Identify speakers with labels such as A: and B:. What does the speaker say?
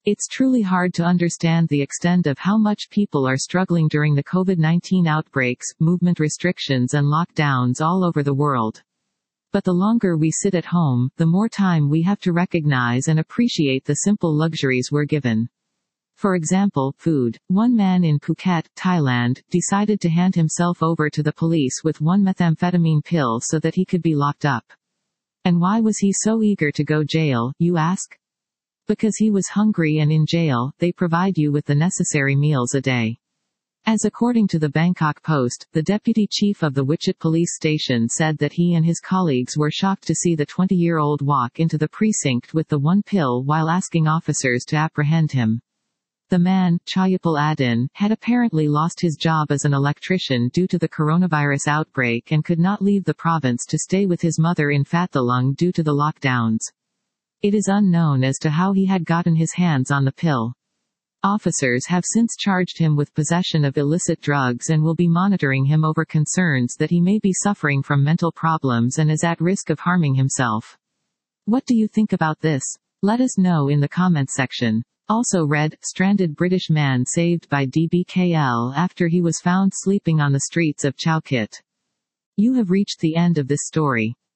A: It's truly hard to understand the extent of how much people are struggling during the COVID-19 outbreaks, movement restrictions and lockdowns all over the world. But the longer we sit at home, the more time we have to recognize and appreciate the simple luxuries we're given. For example, food. One man in Phuket, Thailand, decided to hand himself over to the police with one methamphetamine pill so that he could be locked up. And why was he so eager to go jail, you ask? Because he was hungry, and in jail, they provide you with the necessary meals a day. As according to the Bangkok Post, the deputy chief of the Wichit police station said that he and his colleagues were shocked to see the 20-year-old walk into the precinct with the one pill while asking officers to apprehend him. The man, Chayapal Adin, had apparently lost his job as an electrician due to the coronavirus outbreak and could not leave the province to stay with his mother in Phatthalung due to the lockdowns. It is unknown as to how he had gotten his hands on the pill. Officers have since charged him with possession of illicit drugs and will be monitoring him over concerns that he may be suffering from mental problems and is at risk of harming himself. What do you think about this? Let us know in the comment section. Also read, stranded British man saved by DBKL after he was found sleeping on the streets of Chowkit. You have reached the end of this story.